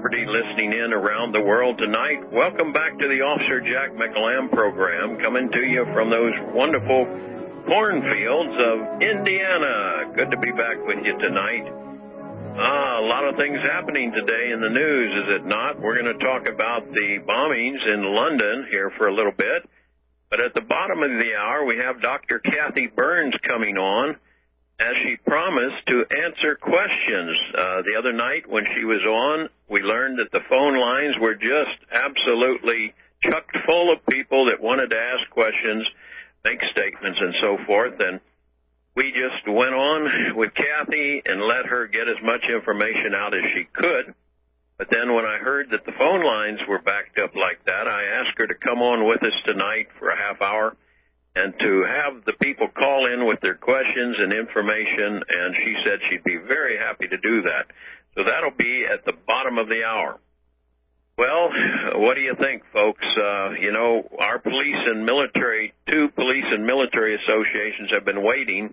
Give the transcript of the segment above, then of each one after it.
celebrity listening in around the world tonight. Welcome back to the Officer Jack McLamb program, coming to you from those wonderful cornfields of Indiana. Good to be back with you tonight. A lot of things happening today in the news, is it not? We're going to talk about the bombings in London here for a little bit. But at the bottom of the hour, we have Dr. Kathy Burns coming on, as she promised to answer questions. The other night when she was on, we learned that the phone lines were just absolutely chocked full of people that wanted to ask questions, make statements, and so forth. And we just went on with Kathy and let her get as much information out as she could. But then when I heard that the phone lines were backed up like that, I asked her to come on with us tonight for a half hour and to have the people call in with their questions and information, and she said she'd be very happy to do that. So that'll be at the bottom of the hour. Well, what do you think, folks? Our police and military, two police and military associations have been waiting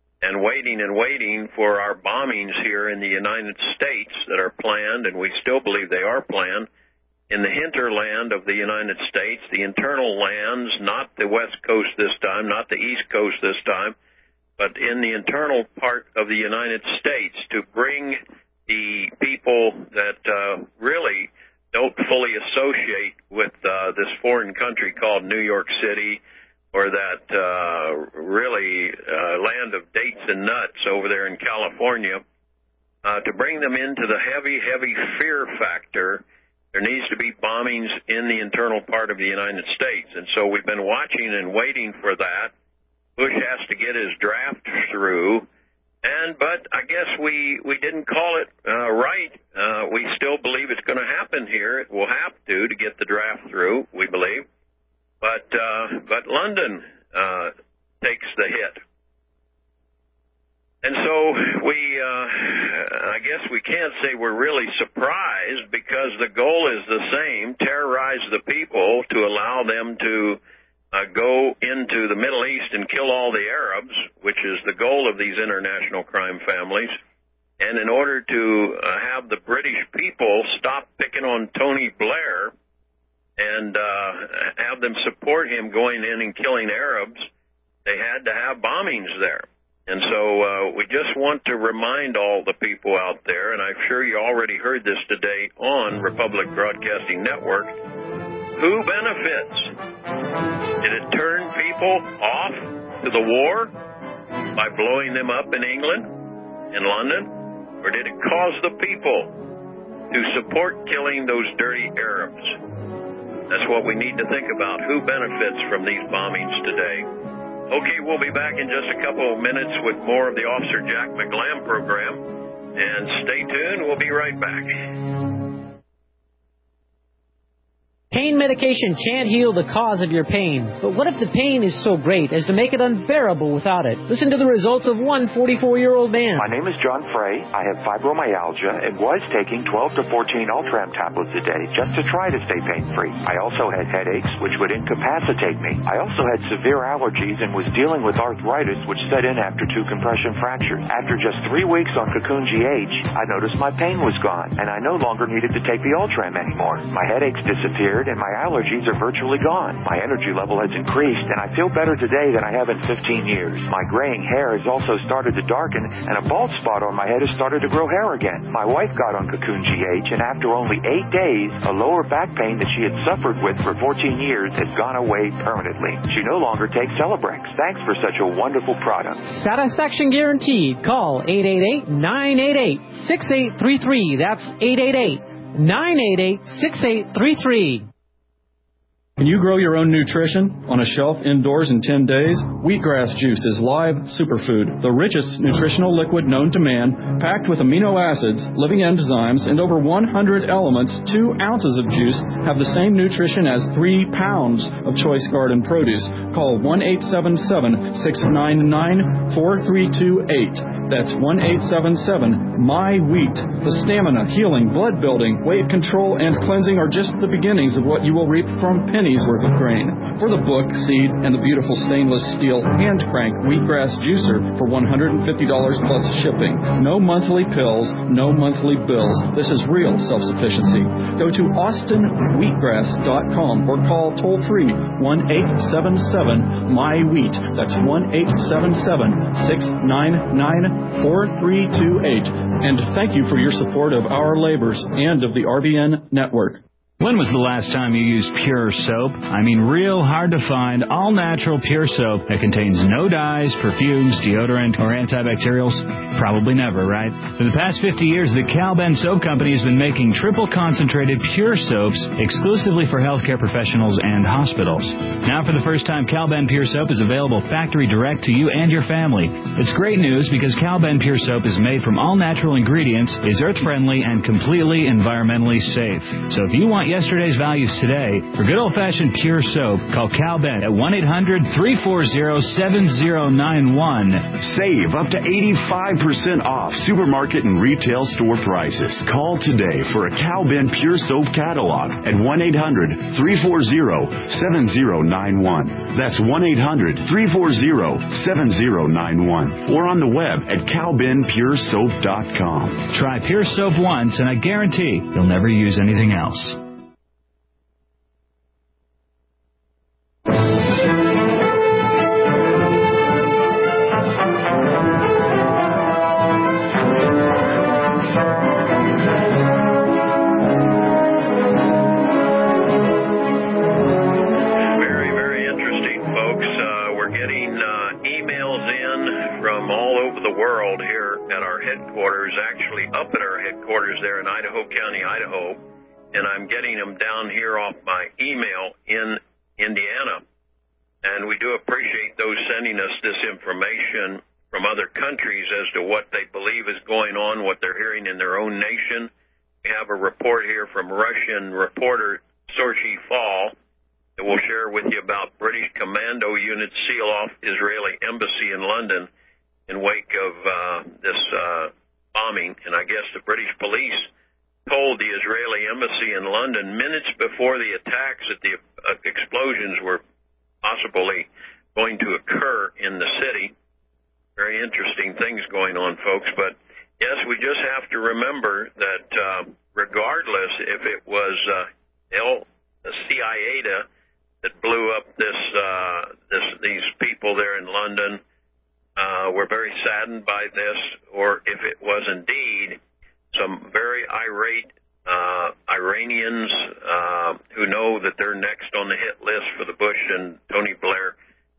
for our bombings here in the United States that are planned, and we still believe they are planned, in the hinterland of the United States, the internal lands, not the West Coast this time, not the East Coast this time, but in the internal part of the United States, to bring the people that really don't fully associate with this foreign country called New York City, or that really land of dates and nuts over there in California, to bring them into the heavy fear factor. There needs to be bombings in the internal part of the United States. And so we've been watching and waiting for that. Bush has to get his draft through. But I guess we didn't call it right. We still believe it's going to happen here. It will have to get the draft through, we believe. But London takes the hit. And so I guess we can't say we're really surprised, because the goal is the same: terrorize the people to allow them to go into the Middle East and kill all the Arabs, which is the goal of these international crime families. And in order to have the British people stop picking on Tony Blair and have them support him going in and killing Arabs, they had to have bombings there. And so we just want to remind all the people out there, and I'm sure you already heard this today on Republic Broadcasting Network, who benefits? Did it turn people off to the war by blowing them up in England, in London? Or did it cause the people to support killing those dirty Arabs? That's what we need to think about. Who benefits from these bombings today? Okay, we'll be back in just a couple of minutes with more of the Officer Jack McLamb program. And stay tuned. We'll be right back. Pain medication can't heal the cause of your pain. But what if the pain is so great as to make it unbearable without it? Listen to the results of one 44-year-old man. My name is John Frey. I have fibromyalgia and was taking 12 to 14 Ultram tablets a day just to try to stay pain-free. I also had headaches, which would incapacitate me. I also had severe allergies and was dealing with arthritis, which set in after 2 compression fractures. After just 3 weeks on Cocoon GH, I noticed my pain was gone, and I no longer needed to take the Ultram anymore. My headaches disappeared, and my allergies are virtually gone. My energy level has increased, and I feel better today than I have in 15 years. My graying hair has also started to darken, and a bald spot on my head has started to grow hair again. My wife got on Cocoon GH, and after only 8 days, a lower back pain that she had suffered with for 14 years has gone away permanently. She no longer takes Celebrex. Thanks for such a wonderful product. Satisfaction guaranteed. Call 888-988-6833. That's 888-988-6833. Can you grow your own nutrition on a shelf indoors in 10 days? Wheatgrass juice is live superfood, the richest nutritional liquid known to man, packed with amino acids, living enzymes, and over 100 elements. 2 ounces of juice have the same nutrition as 3 pounds of choice garden produce. Call 1-877-699-4328. That's 1-877-MY-WHEAT. The stamina, healing, blood building, weight control, and cleansing are just the beginnings of what you will reap from pennies worth of grain. For the book, seed, and the beautiful stainless steel hand crank wheatgrass juicer for $150 plus shipping. No monthly pills, no monthly bills. This is real self-sufficiency. Go to austinwheatgrass.com or call toll-free 1-877-MY-WHEAT. That's 1-877-699-4328. And thank you for your support of our labors and of the RBN network. When was the last time you used pure soap? I mean real hard to find, all-natural pure soap that contains no dyes, perfumes, deodorant, or antibacterials? Probably never, right? For the past 50 years, the Cal Ben Soap Company has been making triple-concentrated pure soaps exclusively for healthcare professionals and hospitals. Now, for the first time, Cal Ben Pure Soap is available factory direct to you and your family. It's great news because Cal Ben Pure Soap is made from all-natural ingredients, is earth-friendly, and completely environmentally safe. So if you want yesterday's values today, for good old-fashioned pure soap, call Cal Ben at 1-800-340-7091. Save up to 85% off supermarket and retail store prices. Call today for a Cal Ben Pure Soap catalog at 1-800-340-7091. That's 1-800-340-7091. Or on the web at calbenpuresoap.com. Try pure soap once, and I guarantee you'll never use anything else. Headquarters, actually up at our headquarters there in Idaho County, Idaho, and I'm getting them down here off my email in Indiana. And we do appreciate those sending us this information from other countries as to what they believe is going on, what they're hearing in their own nation. We have a report here from Russian reporter Sorchi Fall that we'll share with you about British commando units seal off Israeli embassy in London in wake of this bombing. And I guess the British police told the Israeli embassy in London minutes before the attacks that the explosions were possibly going to occur in the city. Very interesting things going on, folks. But, yes, we just have to remember that regardless if it was the CIA that blew up these people there in London, we're very saddened by this, or if it was indeed some very irate Iranians who know that they're next on the hit list for the Bush and Tony Blair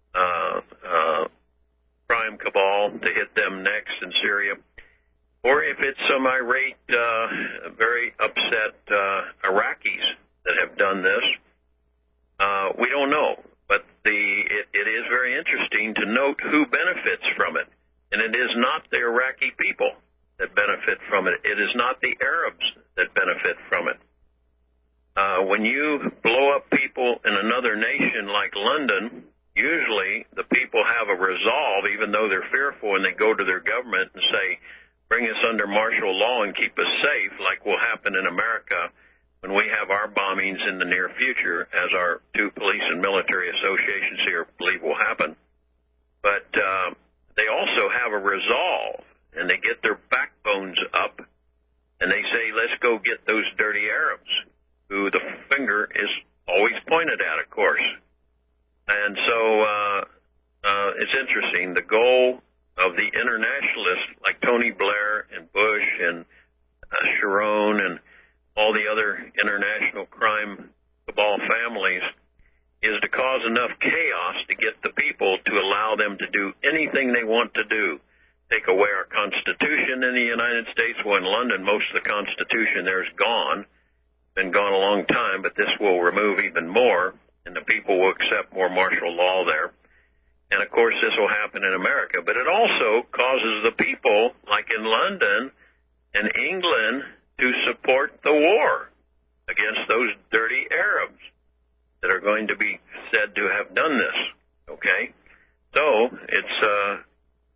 crime cabal to hit them next in Syria, or if it's some irate, very upset Iraqis that have done this. We don't know. But it is very interesting to note who benefits from it. And it is not the Iraqi people that benefit from it. It is not the Arabs that benefit from it. When you blow up people in another nation like London, usually the people have a resolve, even though they're fearful, and they go to their government and say, bring us under martial law and keep us safe, like will happen in America when we have our bombings in the near future, as our two police and military associations here believe will happen. But they also have a resolve, and they get their backbones up, and they say, let's go get those dirty Arabs, who the finger is always pointed at, of course. And so it's interesting. The goal of the internationalists like Tony Blair and Bush and Sharon and all the other international crime cabal families is to cause enough chaos to get the people to allow them to do anything they want to do. Take away our Constitution in the United States. Well, in London, most of the Constitution there is gone. Been gone a long time, but this will remove even more, and the people will accept more martial law there. And, of course, this will happen in America. But it also causes the people, like in London and England, to support the war against those dirty Arabs that are going to be said to have done this, okay? So it's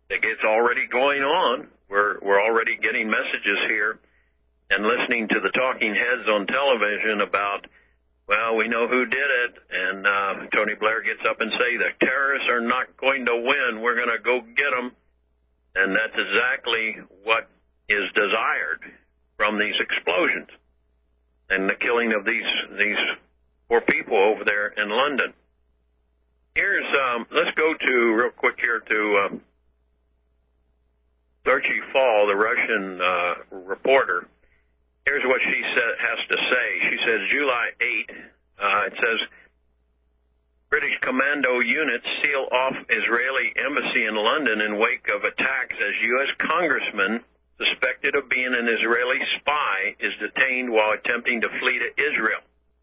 It's already going on. We're already getting messages here and listening to the talking heads on television about, well, we know who did it, and Tony Blair gets up and say the terrorists are not going to win. We're going to go get them. And that's exactly what is desired from these explosions and the killing of these poor people over there in London. Here's, let's go to, real quick here, to Sochi Fall, the Russian reporter. Here's what she has to say. She says, July 8, it says, British commando units seal off Israeli embassy in London in wake of attacks as U.S. congressman suspected of being an Israeli spy is detained while attempting to flee to Israel.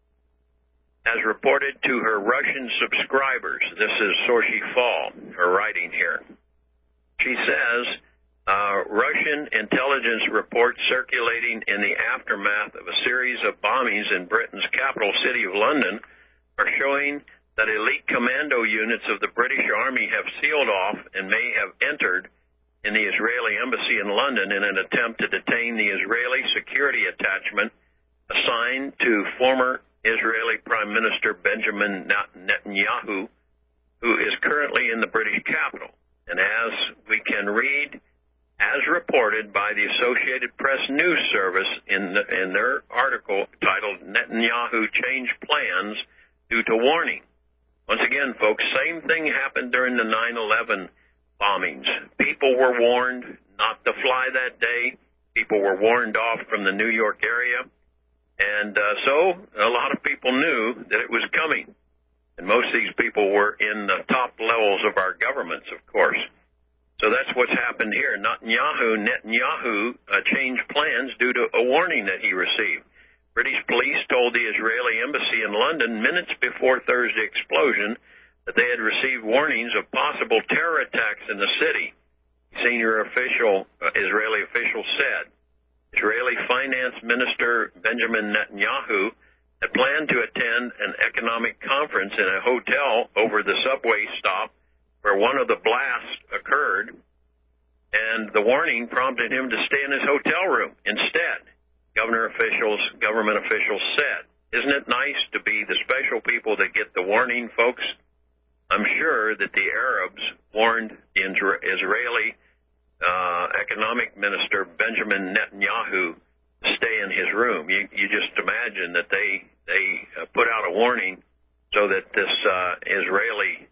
As reported to her Russian subscribers, this is Sochi Fall, her writing here. She says, Russian intelligence reports circulating in the aftermath of a series of bombings in Britain's capital city of London are showing that elite commando units of the British Army have sealed off and may have entered in the Israeli embassy in London in an attempt to detain the Israeli security attachment assigned to former Israeli Prime Minister Benjamin Netanyahu, who is currently in the British capital. And as we can read, as reported by the Associated Press News Service in their article titled Netanyahu Changed Plans Due to Warning. Once again, folks, same thing happened during the 9/11 bombings. People were warned not to fly that day. People were warned off from the New York area. And so a lot of people knew that it was coming. And most of these people were in the top levels of our governments, of course. So that's what's happened here. Netanyahu changed plans due to a warning that he received. British police told the Israeli embassy in London minutes before Thursday explosion that they had received warnings of possible terror attacks in the city. Senior Israeli official said. Israeli Finance Minister Benjamin Netanyahu had planned to attend an economic conference in a hotel over the subway stop where one of the blasts occurred, and the warning prompted him to stay in his hotel room instead. Government officials said, isn't it nice to be the special people that get the warning, folks? I'm sure that the Arabs warned the Israeli economic minister Benjamin Netanyahu to stay in his room. You just imagine that they put out a warning so that this Israeli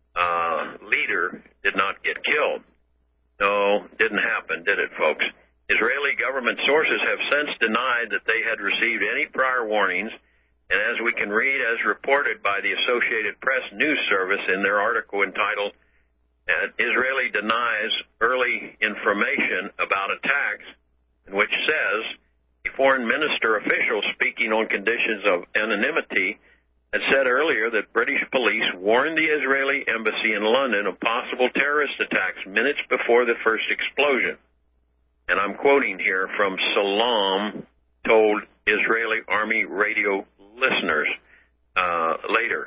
leader did not get killed. No, didn't happen, did it, folks? Israeli government sources have since denied that they had received any prior warnings, and as we can read, as reported by the Associated Press News Service in their article entitled, Israeli denies early information about attacks, in which says, a foreign minister official speaking on conditions of anonymity had said earlier that British police warned the Israeli embassy in London of possible terrorist attacks minutes before the first explosion. And I'm quoting here from Salam told Israeli Army radio listeners later.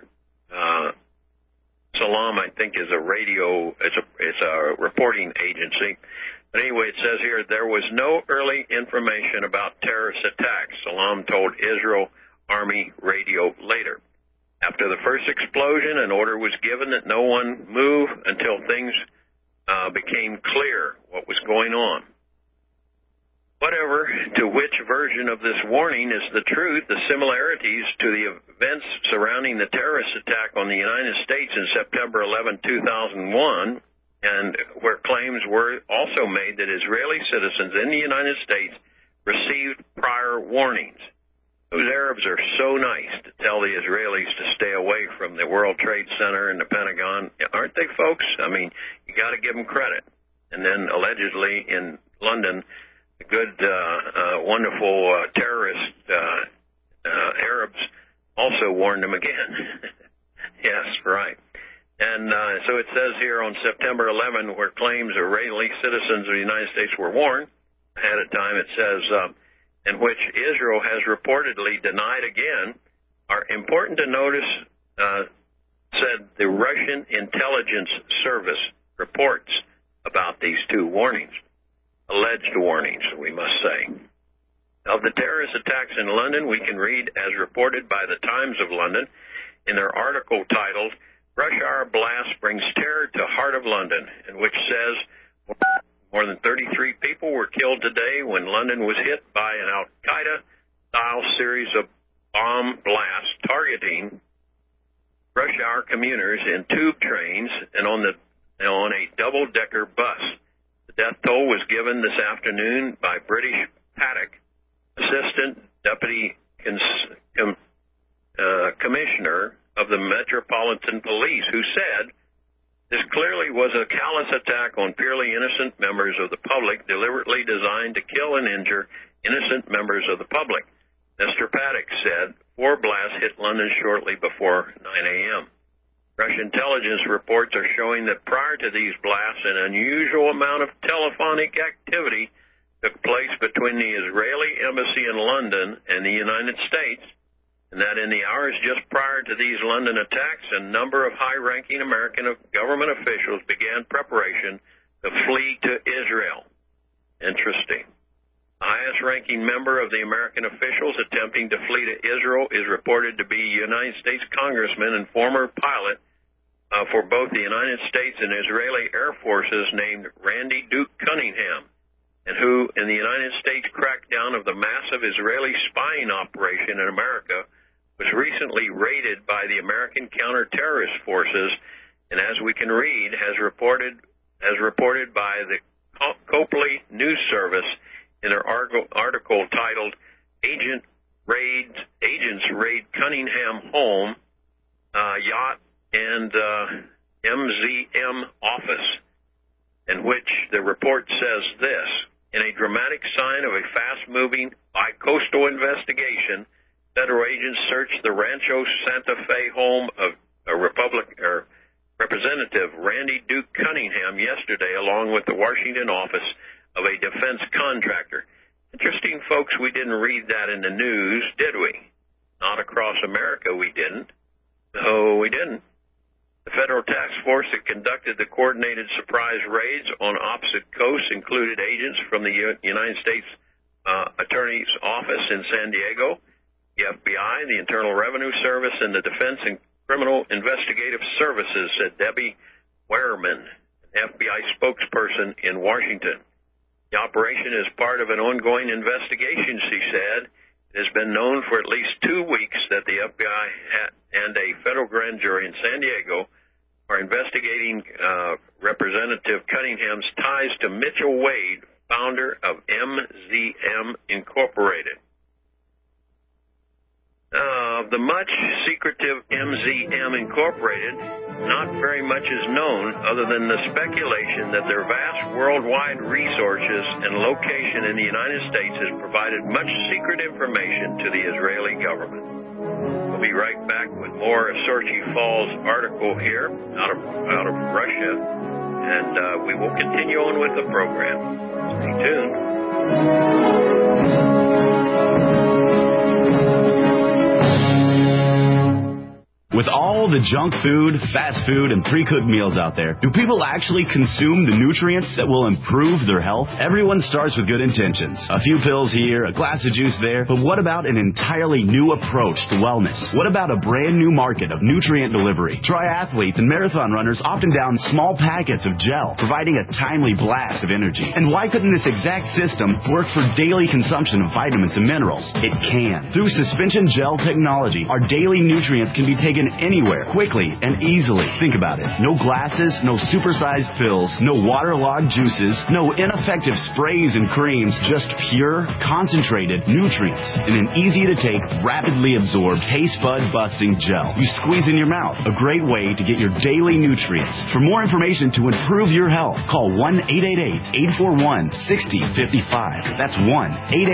Salam, I think, is a radio, it's a reporting agency. But anyway, it says here, there was no early information about terrorist attacks, Salam told Israel Army radio later. After the first explosion, an order was given that no one move until things became clear what was going on. Whatever to which version of this warning is the truth, the similarities to the events surrounding the terrorist attack on the United States in September 11, 2001, and where claims were also made that Israeli citizens in the United States received prior warnings. Those Arabs are so nice to tell the Israelis to stay away from the World Trade Center and the Pentagon, aren't they, folks? I mean, you got to give them credit. And then allegedly in London, the good, wonderful terrorist Arabs also warned them again. Yes, right. And so it says here on September 11, where claims Israeli citizens of the United States were warned, ahead of time it says, in which Israel has reportedly denied again, are important to notice, said the Russian intelligence service reports about these two warnings, alleged warnings, we must say. Of the terrorist attacks in London, we can read, as reported by the Times of London, in their article titled, Rush Hour Blast Brings Terror to Heart of London, in which says more than 33 people were killed today when London was hit by an Al-Qaeda-style series of bomb blasts targeting rush hour commuters in tube trains and on a double-decker bus. The death toll was given this afternoon by British Paddock, Assistant Deputy Commissioner of the Metropolitan Police, who said, this clearly was a callous attack on purely innocent members of the public, deliberately designed to kill and injure innocent members of the public. Mr. Paddock said 4 blasts hit London shortly before 9 a.m. Russian intelligence reports are showing that prior to these blasts, an unusual amount of telephonic activity took place between the Israeli embassy in London and the United States, and that in the hours just prior to these London attacks, a number of high-ranking American government officials began preparation to flee to Israel. Interesting. The highest-ranking member of the American officials attempting to flee to Israel is reported to be United States Congressman and former pilot for both the United States and Israeli Air Forces named Randy Duke Cunningham, and who, in the United States crackdown of the massive Israeli spying operation in America, was recently raided by the American counter-terrorist forces, and as we can read, as reported by the Copley News Service in their article titled Agents Raid Cunningham Home, Yacht, and MZM Office, in which the report says this, in a dramatic sign of a fast-moving bi-coastal investigation, federal agents searched the Rancho Santa Fe home of Representative Randy Duke Cunningham yesterday, along with the Washington office of a defense contractor. Interesting, folks, we didn't read that in the news, did we? Not across America, we didn't. No, we didn't. The federal task force that conducted the coordinated surprise raids on opposite coasts included agents from the United States Attorney's Office in San Diego, the FBI, the Internal Revenue Service, and the Defense and Criminal Investigative Services, said Debbie Wehrman, an FBI spokesperson in Washington. The operation is part of an ongoing investigation, she said. It has been known for at least 2 weeks that the FBI and a federal grand jury in San Diego are investigating Representative Cunningham's ties to Mitchell Wade, founder of MZM Incorporated. The much secretive MZM Incorporated, not very much is known other than the speculation that their vast worldwide resources and location in the United States has provided much secret information to the Israeli government. We'll be right back with more Sochi Falls article here out of Russia, and we will continue on with the program. Stay tuned. With all the junk food, fast food, and pre-cooked meals out there, do people actually consume the nutrients that will improve their health? Everyone starts with good intentions. A few pills here, a glass of juice there, but what about an entirely new approach to wellness? What about a brand new market of nutrient delivery? Triathletes and marathon runners often down small packets of gel, providing a timely blast of energy. And why couldn't this exact system work for daily consumption of vitamins and minerals? It can. Through suspension gel technology, our daily nutrients can be taken anywhere, quickly and easily. Think about it. No glasses, no supersized pills, no waterlogged juices, no ineffective sprays and creams, just pure, concentrated nutrients in an easy-to-take, rapidly absorbed, taste bud-busting gel. You squeeze in your mouth. A great way to get your daily nutrients. For more information to improve your health, call 1-888-841-6055. That's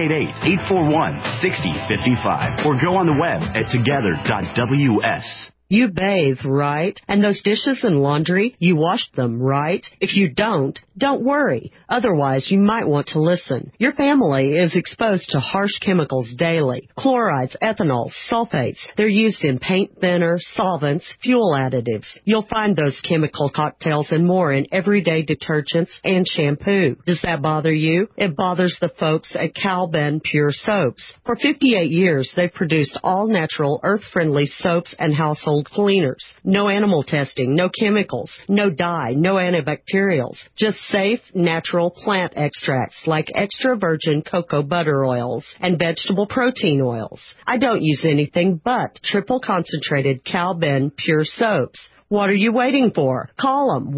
1-888-841-6055. Or go on the web at together.ws. You bathe, right? And those dishes and laundry, you washed them, right? If you don't worry. Otherwise, you might want to listen. Your family is exposed to harsh chemicals daily. Chlorides, ethanols, sulfates. They're used in paint thinner, solvents, fuel additives. You'll find those chemical cocktails and more in everyday detergents and shampoo. Does that bother you? It bothers the folks at Cal-Ben Pure Soaps. For 58 years, they've produced all-natural, earth-friendly soaps and household cleaners. No animal testing, no chemicals, no dye, no antibacterials. Just safe, natural plant extracts like extra virgin cocoa butter oils and vegetable protein oils. I don't use anything but triple concentrated Cal-Ben Pure Soaps. What are you waiting for? Call them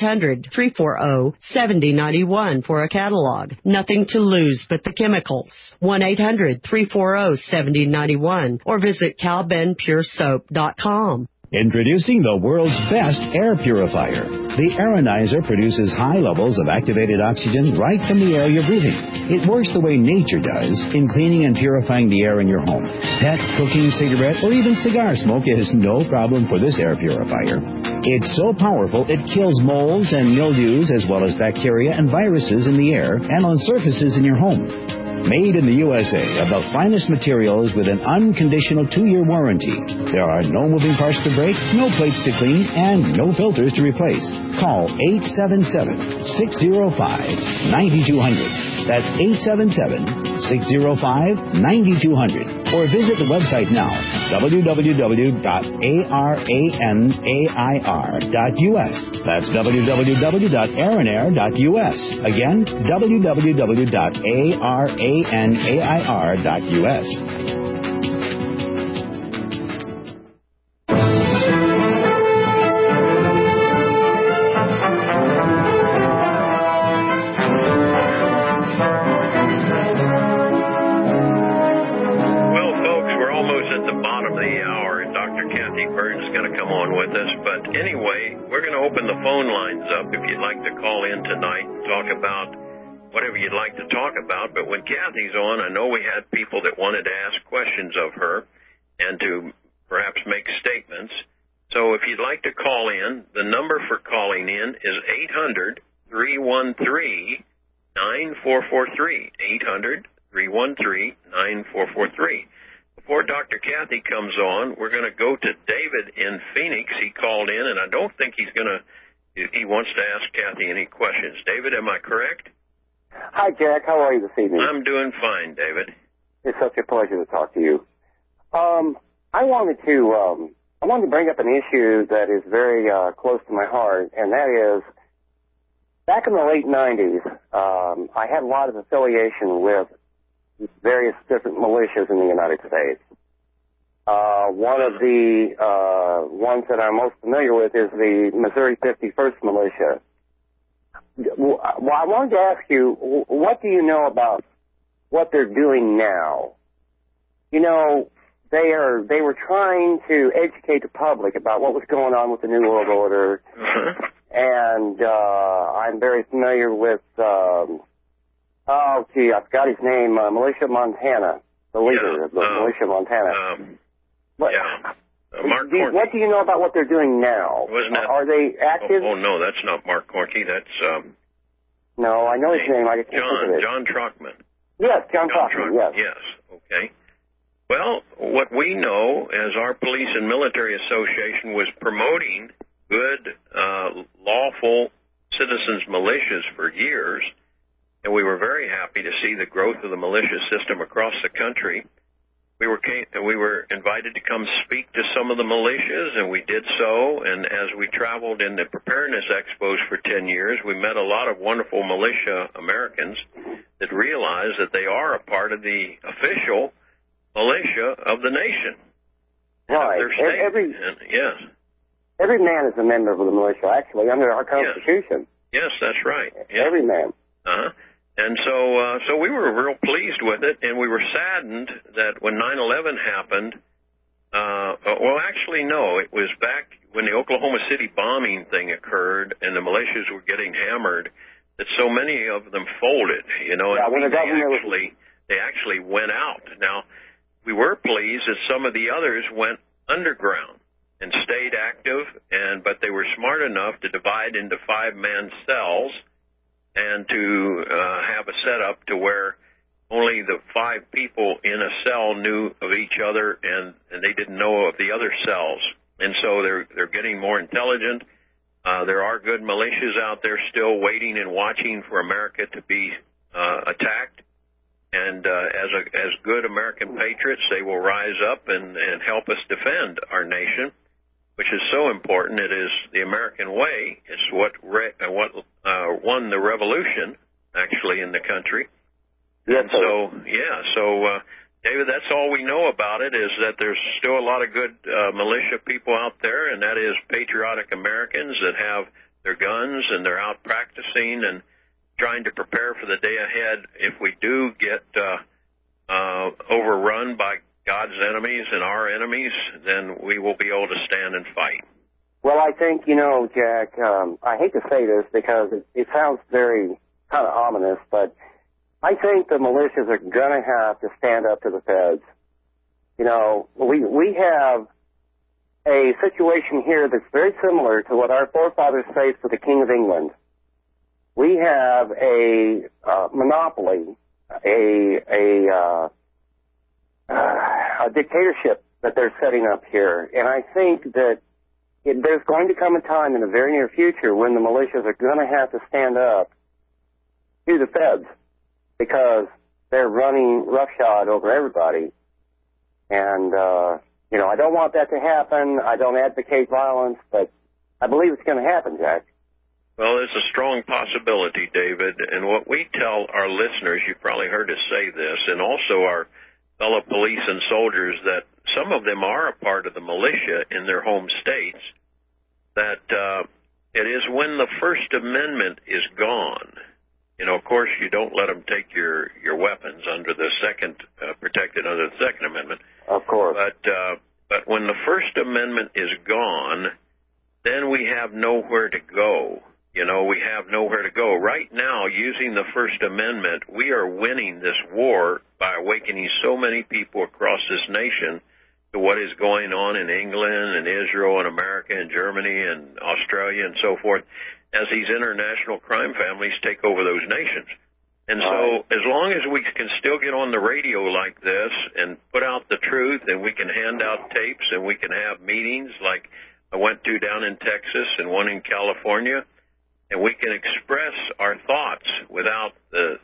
1-800-340-7091 for a catalog. Nothing to lose but the chemicals. 1-800-340-7091 or visit calbenpuresoap.com. Introducing the world's best air purifier. The Aeronizer produces high levels of activated oxygen right from the air you're breathing. It works the way nature does in cleaning and purifying the air in your home. Pet, cooking, cigarette, or even cigar smoke is no problem for this air purifier. It's so powerful it kills molds and mildews as well as bacteria and viruses in the air and on surfaces in your home. Made in the USA of the finest materials with an unconditional 2-year warranty. There are no moving parts to break, no plates to clean, and no filters to replace. Call 877-605-9200. That's 877-605-9200. Or visit the website now, www.aranair.us. That's www.aranair.us. Again, www.aranair.us. If you'd like to call in tonight and talk about whatever you'd like to talk about. But when Kathy's on, I know we had people that wanted to ask questions of her and to perhaps make statements. So if you'd like to call in, the number for calling in is 800-313-9443, 800-313-9443. Before Dr. Kathy comes on, we're going to go to David in Phoenix. He called in, and I don't think he wants to ask Kathy any questions. David, am I correct? Hi, Jack. How are you this evening? I'm doing fine, David. It's such a pleasure to talk to you. I wanted to bring up an issue that is very close to my heart, and that is, back in the late 90s, I had a lot of affiliation with various different militias in the United States. One of the ones that I'm most familiar with is the Missouri 51st Militia. Well, I wanted to ask you, what do you know about what they're doing now? You know, they were trying to educate the public about what was going on with the New World Order, and I'm very familiar with, I forgot his name, Militia Montana, the leader of the Militia Montana. Mark Corky. What do you know about what they're doing now? Are they active? Oh, no, that's not Mark Corky. That's no, I know his name. I just can't think of it. John Trockman. Yes, John Trockman. Yes. Yes. Okay. Well, what we know as our Police and Military Association was promoting good, lawful citizens militias for years, and we were very happy to see the growth of the militia system across the country. We were invited to come speak to some of the militias, and we did so. And as we traveled in the preparedness expos for 10 years, we met a lot of wonderful militia Americans that realized that they are a part of the official militia of the nation. Right. Yes. Every man is a member of the militia, actually, under our Constitution. Yes, that's right. Yes. Every man. And so we were real pleased with it, and we were saddened that when 9/11 happened, it was back when the Oklahoma City bombing thing occurred and the militias were getting hammered, that so many of them folded, and they actually went out. Now, we were pleased that some of the others went underground, and stayed active, but they were smart enough to divide into 5-man cells and to have a setup to where only the 5 people in a cell knew of each other, and they didn't know of the other cells. And so they're getting more intelligent. There are good militias out there still waiting and watching for America to be attacked. And as good American patriots, they will rise up and help us defend our nation, which is so important. It is the American way. It's what won the revolution, actually, in the country. Yes, and so, David, that's all we know about it, is that there's still a lot of good militia people out there, and that is patriotic Americans that have their guns and they're out practicing and trying to prepare for the day ahead. If we do get overrun by God's enemies and our enemies, then we will be able to stand and fight. Well, I think, Jack, I hate to say this because it sounds very kind of ominous, but I think the militias are going to have to stand up to the feds. We have a situation here that's very similar to what our forefathers faced with the King of England. We have a monopoly, a dictatorship that they're setting up here. And I think that there's going to come a time in the very near future when the militias are going to have to stand up to the feds because they're running roughshod over everybody. And, I don't want that to happen. I don't advocate violence, but I believe it's going to happen, Jack. Well, there's a strong possibility, David, and what we tell our listeners, you've probably heard us say this, and also our fellow police and soldiers, that some of them are a part of the militia in their home states, that it is when the First Amendment is gone. Of course, you don't let them take your weapons under the protected under the Second Amendment. Of course. But when the First Amendment is gone, then we have nowhere to go. We have nowhere to go. Right now, using the First Amendment, we are winning this war by awakening so many people across this nation to what is going on in England and Israel and America and Germany and Australia and so forth, as these international crime families take over those nations. And so as long as we can still get on the radio like this and put out the truth, and we can hand out tapes and we can have meetings like I went to down in Texas and one in California, and we can express our thoughts without the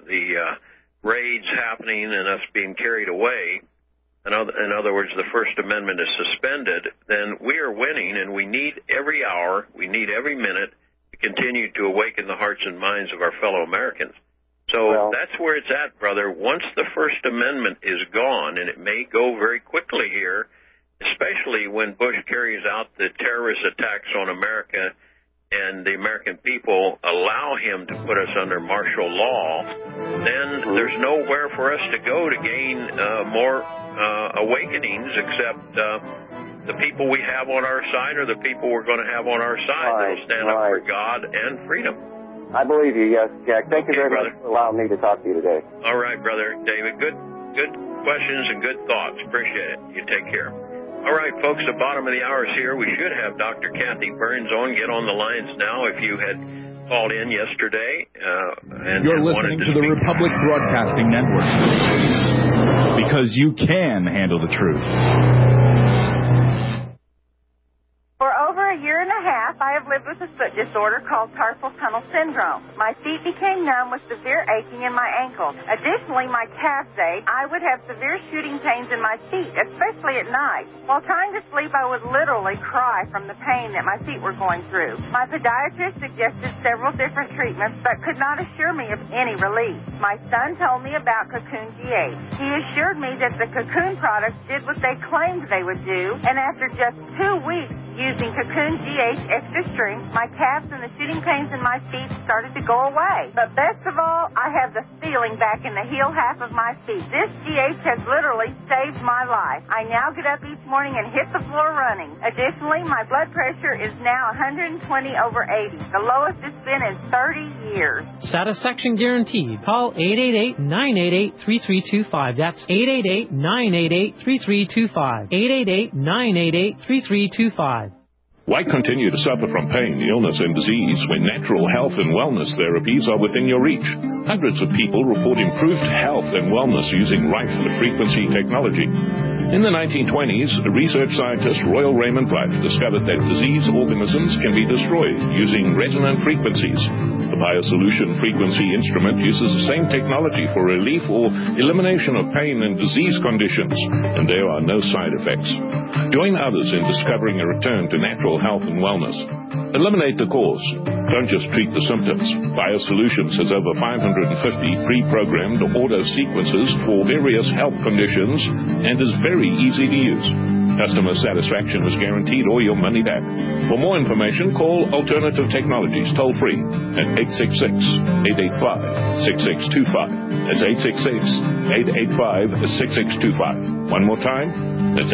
raids happening and us being carried away. In other words, the First Amendment is suspended, then we are winning, and we need every hour, we need every minute to continue to awaken the hearts and minds of our fellow Americans. So that's where it's at, brother. Once the First Amendment is gone, and it may go very quickly here, especially when Bush carries out the terrorist attacks on America and the American people allow him to put us under martial law, then there's nowhere for us to go to gain more awakenings except the people we have on our side are the people we're going to have on our side that will stand up for God and freedom. I believe you, yes, Jack. Thank you very much for allowing me to talk to you today. All right, brother David. Good questions and good thoughts. Appreciate it. You take care. All right, folks, the bottom of the hour is here. We should have Dr. Kathy Burns on. Get on the lines now if you had called in yesterday. You're listening to the Republic Broadcasting Network, because you can handle the truth. For over a year and a half, I have lived with a foot disorder called carpal tunnel syndrome. My feet became numb with severe aching in my ankles. Additionally, my calves ache. I would have severe shooting pains in my feet, especially at night. While trying to sleep, I would literally cry from the pain that my feet were going through. My podiatrist suggested several different treatments, but could not assure me of any relief. My son told me about Cocoon GH. He assured me that the Cocoon products did what they claimed they would do, and after just 2 weeks using Cocoon GH Extra Strength, my calves and the shooting pains in my feet started to go away. But best of all, I have the feeling back in the heel half of my feet. This GH has literally saved my life. I now get up each morning and hit the floor running. Additionally, my blood pressure is now 120/80, the lowest it's been in 30 years. Satisfaction guaranteed. Call 888-988-3325. That's 888-988-3325. 888-988-3325. Why continue to suffer from pain, illness, and disease when natural health and wellness therapies are within your reach? Hundreds of people report improved health and wellness using right-frequency technology. In the 1920s, research scientist Royal Raymond Bright discovered that disease organisms can be destroyed using resonant frequencies. The BioSolution frequency instrument uses the same technology for relief or elimination of pain and disease conditions, and there are no side effects. Join others in discovering a return to natural health and wellness. Eliminate the cause. Don't just treat the symptoms. BioSolutions has over 550 pre-programmed auto sequences for various health conditions and is very easy to use. Customer satisfaction is guaranteed or your money back. For more information, call Alternative Technologies toll-free at 866-885-6625. That's 866-885-6625. One more time, that's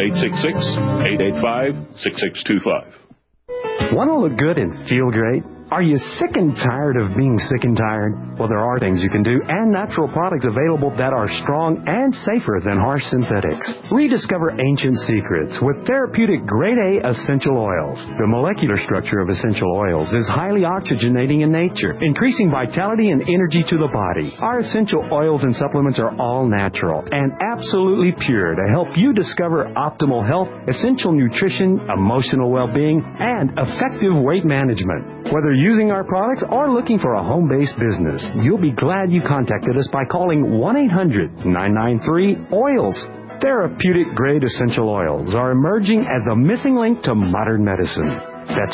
866-885-6625. Want to look good and feel great? Are you sick and tired of being sick and tired? Well, there are things you can do and natural products available that are strong and safer than harsh synthetics. Rediscover ancient secrets with therapeutic grade A essential oils. The molecular structure of essential oils is highly oxygenating in nature, increasing vitality and energy to the body. Our essential oils and supplements are all natural and absolutely pure to help you discover optimal health, essential nutrition, emotional well-being, and effective weight management. Whether using our products or looking for a home-based business, you'll be glad you contacted us by calling 1-800-993-OILS. Therapeutic-grade essential oils are emerging as the missing link to modern medicine. That's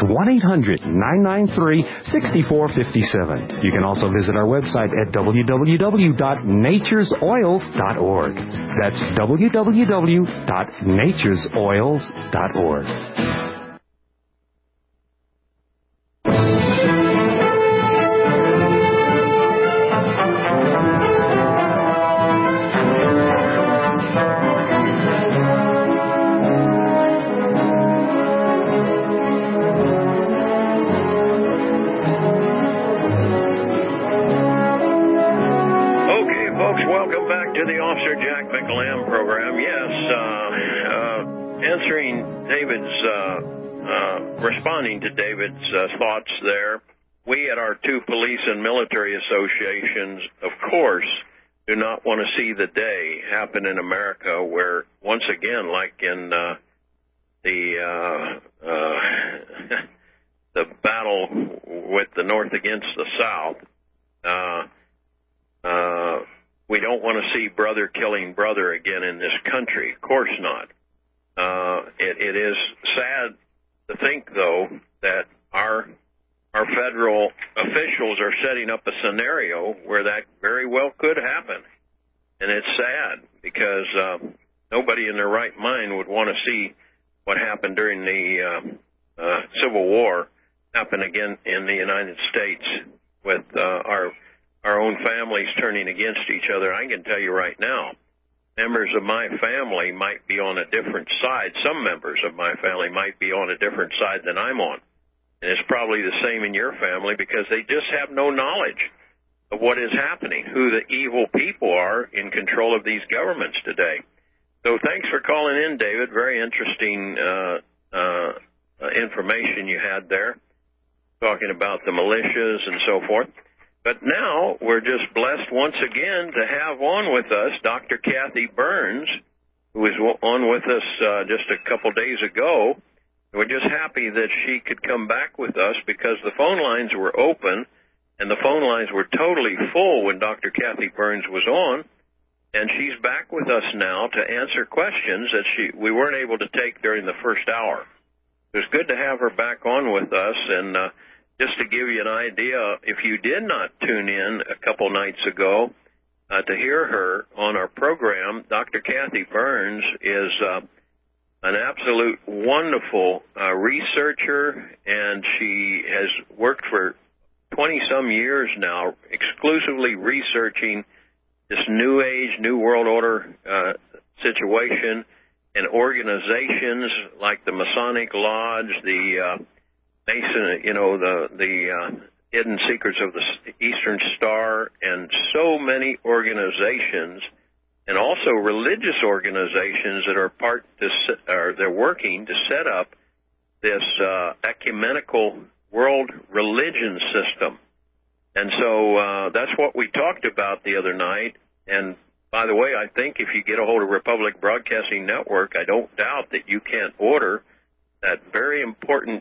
1-800-993-6457. You can also visit our website at www.naturesoils.org. That's www.naturesoils.org. Responding to David's thoughts there, we at our two police and military associations, of course, do not want to see the day happen in America where, once again, like in the battle with the North against the South, we don't want to see brother killing brother again in this country. Of course not. It is sad to think, though, that our federal officials are setting up a scenario where that very well could happen. And it's sad because nobody in their right mind would want to see what happened during the Civil War happen again in the United States with our own families turning against each other. I can tell you right now, members of my family might be on a different side. Some members of my family might be on a different side than I'm on. And it's probably the same in your family because they just have no knowledge of what is happening, who the evil people are in control of these governments today. So thanks for calling in, David. Very interesting information you had there, talking about the militias and so forth. But now we're just blessed once again to have on with us Dr. Kathy Burns, who was on with us just a couple days ago. We're just happy that she could come back with us because the phone lines were open and the phone lines were totally full when Dr. Kathy Burns was on. And she's back with us now to answer questions that we weren't able to take during the first hour. It was good to have her back on with us, and just to give you an idea, if you did not tune in a couple nights ago to hear her on our program, Dr. Kathy Burns is an absolute wonderful researcher, and she has worked for 20-some years now exclusively researching this New Age, New World Order situation, and organizations like the Masonic Lodge, the Mason, the Hidden Secrets of the Eastern Star, and so many organizations, and also religious organizations that are they're working to set up this ecumenical world religion system. And so that's what we talked about the other night. And by the way, I think if you get a hold of Republic Broadcasting Network, I don't doubt that you can order that very important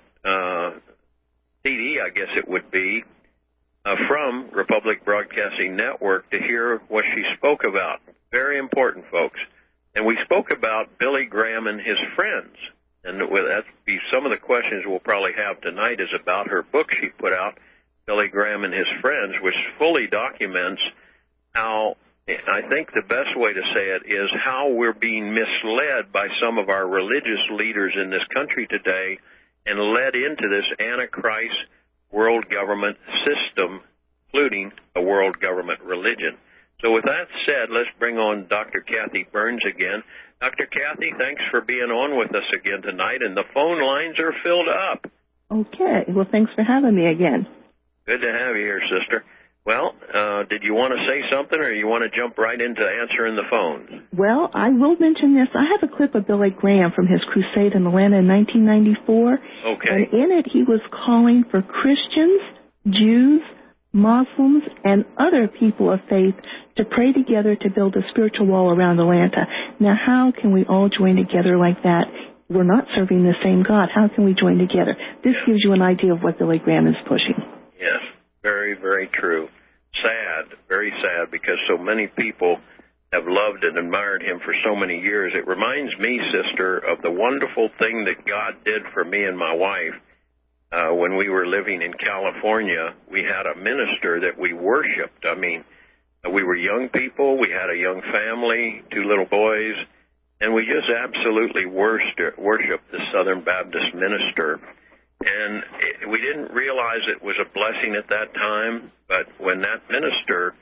CD, I guess it would be, from Republic Broadcasting Network to hear what she spoke about. Very important, folks. And we spoke about Billy Graham and his friends. And that'd be some of the questions we'll probably have tonight is about her book she put out, Billy Graham and His Friends, which fully documents how, I think the best way to say it is how we're being misled by some of our religious leaders in this country today and led into this Antichrist world government system, including a world government religion. So with that said, let's bring on Dr. Kathy Burns again. Dr. Kathy, thanks for being on with us again tonight, and the phone lines are filled up. Okay. Well, thanks for having me again. Good to have you here, sister. Well, did you want to say something, or you want to jump right into answering the phone? Well, I will mention this. I have a clip of Billy Graham from his crusade in Atlanta in 1994. Okay. And in it, he was calling for Christians, Jews, Muslims, and other people of faith to pray together to build a spiritual wall around Atlanta. Now, how can we all join together like that? We're not serving the same God. How can we join together? This gives you an idea of what Billy Graham is pushing. Yes, very, very true. Sad, very sad, because so many people have loved and admired him for so many years. It reminds me, sister, of the wonderful thing that God did for me and my wife. When we were living in California, we had a minister that we worshiped. I mean, we were young people. We had a young family, 2 little boys, and we just absolutely worshiped the Southern Baptist minister. And we didn't realize it was a blessing at that time, but when that minister,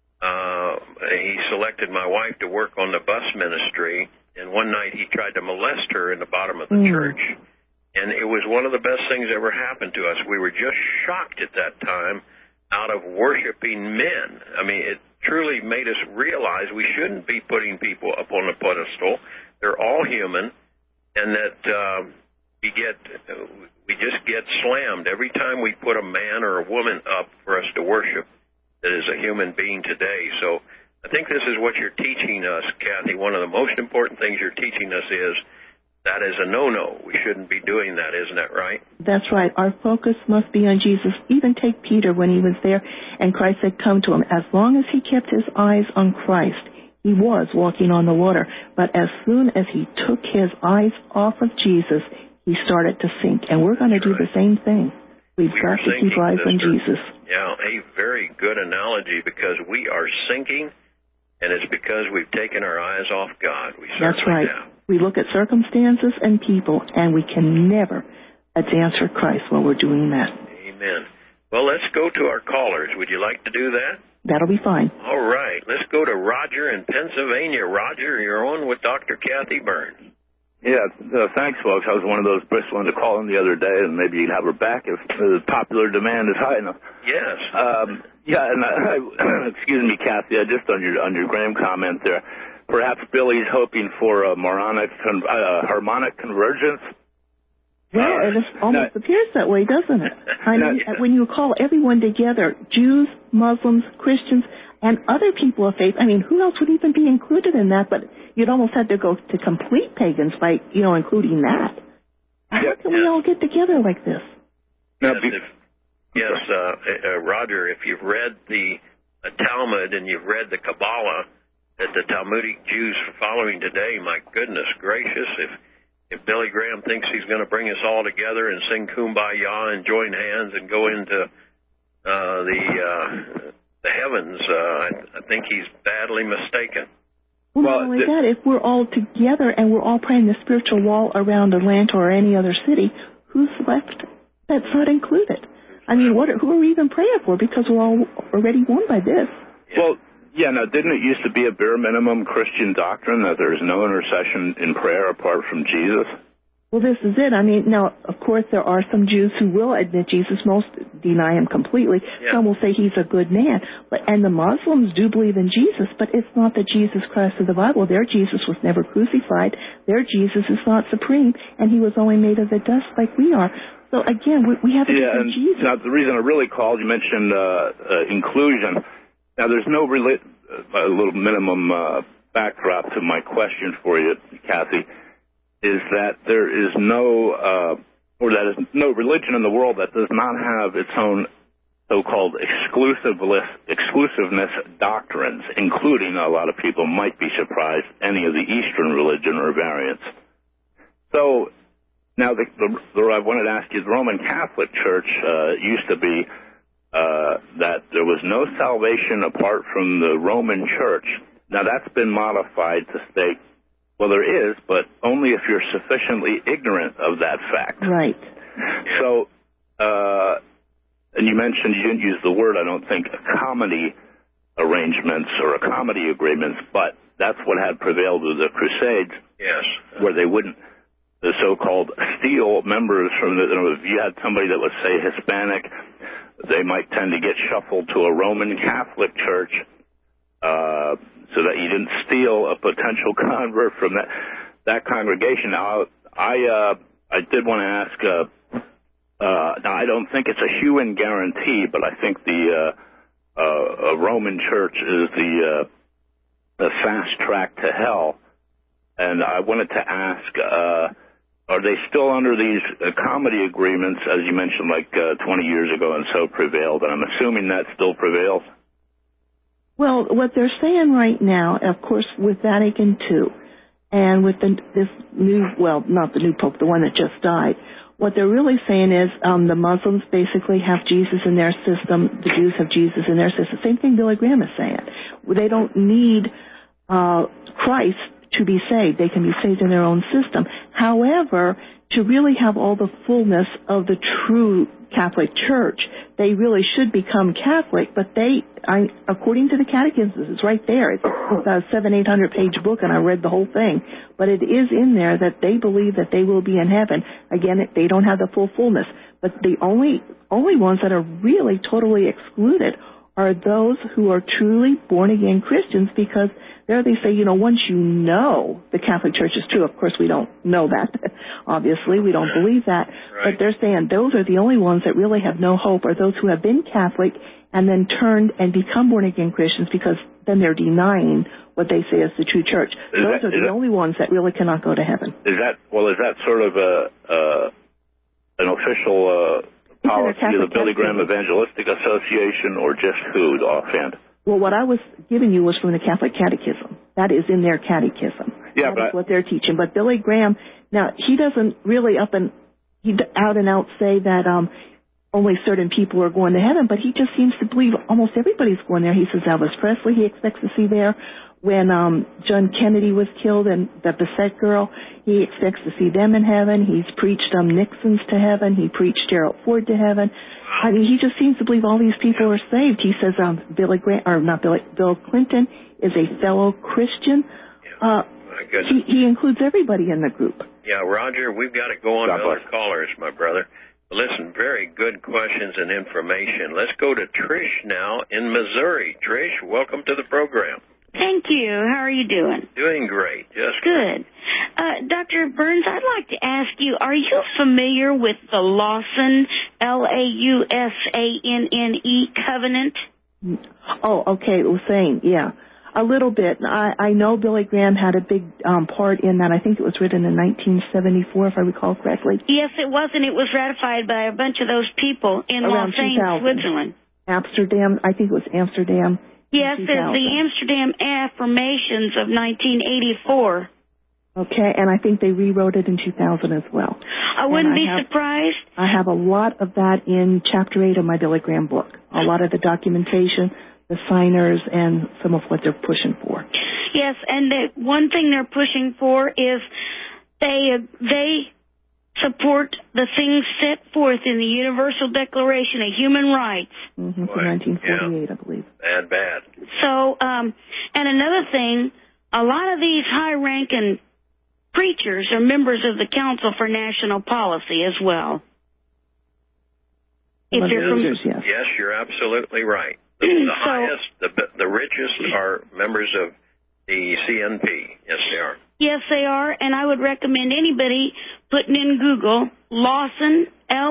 he selected my wife to work on the bus ministry, and one night he tried to molest her in the bottom of the church. And it was one of the best things that ever happened to us. We were just shocked at that time out of worshiping men. I mean, it truly made us realize we shouldn't be putting people up on a pedestal. They're all human, and that we just get slammed every time we put a man or a woman up for us to worship that is a human being today. So I think this is what you're teaching us, Kathy. One of the most important things you're teaching us is that is a no-no. We shouldn't be doing that, isn't that right? That's right. Our focus must be on Jesus. Even take Peter when he was there and Christ had come to him. As long as he kept his eyes on Christ, he was walking on the water. But as soon as he took his eyes off of Jesus, he started to sink. And we're going to do the same thing. We've got to keep our eyes on Jesus. Yeah, a very good analogy, because we are sinking, and it's because we've taken our eyes off God. We certainly That's right. have. We look at circumstances and people, and we can never advance for Christ while we're doing that. Amen. Well, let's go to our callers. Would you like to do that? That'll be fine. All right. Let's go to Roger in Pennsylvania. Roger, you're on with Dr. Kathy Burns. Yeah, thanks, folks. I was one of those bristling to call in the other day, and maybe you'd have her back if the popular demand is high enough. Yes. Yeah, and excuse me, Kathy, just on your Graham comment there, perhaps Billy's hoping for a harmonic convergence. Well, it almost appears that way, doesn't it? I mean, when you call everyone together, Jews, Muslims, Christians, and other people of faith, I mean, who else would even be included in that? But you'd almost have to go to complete pagans by, including that. How can we all get together like this? Yes, Roger, if you've read the Talmud and you've read the Kabbalah that the Talmudic Jews are following today, my goodness gracious, if Billy Graham thinks he's going to bring us all together and sing Kumbaya and join hands and go into the heavens, I think he's badly mistaken. Well, not only that, if we're all together and we're all praying the spiritual wall around Atlanta or any other city, who's left that's not included? I mean, who are we even praying for? Because we're all already won by this. Well, yeah, now, didn't it used to be a bare minimum Christian doctrine that there's no intercession in prayer apart from Jesus? Well, this is it. I mean, now, of course, there are some Jews who will admit Jesus. Most deny him completely. Yeah. Some will say he's a good man. And the Muslims do believe in Jesus, but it's not the Jesus Christ of the Bible. Their Jesus was never crucified. Their Jesus is not supreme, and he was only made of the dust like we are. So again, we have to and Jesus. Now, the reason I really called, you mentioned inclusion. Now, there's no a little minimum backdrop to my question for you, Kathy, is that there is no religion in the world that does not have its own so-called exclusiveness doctrines, including, a lot of people might be surprised, any of the Eastern religion or variants. So now I wanted to ask you, the Roman Catholic Church used to be that there was no salvation apart from the Roman Church. Now that's been modified to state, well, there is, but only if you're sufficiently ignorant of that fact. Right. So, and you mentioned, you didn't use the word, I don't think, comedy arrangements or comedy agreements, but that's what had prevailed with the Crusades. Yes. Where they wouldn't, the so-called steal members from if you had somebody that was, say, Hispanic, they might tend to get shuffled to a Roman Catholic church, so that you didn't steal a potential convert from that congregation. Now, I did want to ask, now I don't think it's a hue and guarantee, but I think the Roman Church is the fast track to hell. And I wanted to ask, are they still under these comedy agreements, as you mentioned, like 20 years ago and so prevailed? And I'm assuming that still prevails? Well, what they're saying right now, of course, with Vatican II and with this new, well, not the new Pope, the one that just died, what they're really saying is the Muslims basically have Jesus in their system, the Jews have Jesus in their system. Same thing Billy Graham is saying. They don't need Christ to be saved. They can be saved in their own system. However, to really have all the fullness of the true Catholic Church, they really should become Catholic, but according to the Catechism, it's right there. It's a 700-800 page book, and I read the whole thing. But it is in there that they believe that they will be in heaven. Again, they don't have the fullness. But the only ones that are really totally excluded are those who are truly born-again Christians, because there they say, once you know the Catholic Church is true, of course we don't know that, obviously, we don't believe that, right. But they're saying those are the only ones that really have no hope, are those who have been Catholic and then turned and become born-again Christians, because then they're denying what they say is the true church. Those are the only ones that really cannot go to heaven. Is that sort of an official policy of the Billy Graham Evangelistic Association, or just who, offhand? Well, what I was giving you was from the Catholic Catechism. That is in their catechism. Yeah, That's what they're teaching. But Billy Graham, now, he doesn't really out and out say that only certain people are going to heaven, but he just seems to believe almost everybody's going there. He says Elvis Presley he expects to see there. When John Kennedy was killed and the Bissett girl, he expects to see them in heaven. He's preached Nixon's to heaven. He preached Gerald Ford to heaven. I mean, he just seems to believe all these people are saved. He says Bill Clinton is a fellow Christian. He includes everybody in the group. Yeah, Roger, we've got to go on to other callers, my brother. Listen, very good questions and information. Let's go to Trish now in Missouri. Trish, welcome to the program. Thank you. How are you doing? Doing great. Just good. Dr. Burns, I'd like to ask you, are you familiar with the Lawson, Laussanne covenant? Oh, okay. Same, yeah. A little bit. I know Billy Graham had a big part in that. I think it was written in 1974, if I recall correctly. Yes, it was, and it was ratified by a bunch of those people in Lausanne, Switzerland. Amsterdam, I think it was Amsterdam. Yes, it's the Amsterdam Affirmations of 1984. Okay, and I think they rewrote it in 2000 as well. I wouldn't be surprised. I have a lot of that in Chapter 8 of my Billy Graham book. A lot of the documentation, the signers, and some of what they're pushing for. Yes, and the one thing they're pushing for is they support the things set forth in the Universal Declaration of Human Rights. Mm-hmm, from 1948, I believe. Bad. So, and another thing, a lot of these high-ranking preachers are members of the Council for National Policy as well. spiritual advisors, yes. Yes, you're absolutely right. The highest, the richest are members of the CNP. Yes, they are. Yes, they are, and I would recommend anybody putting in Google Lawson,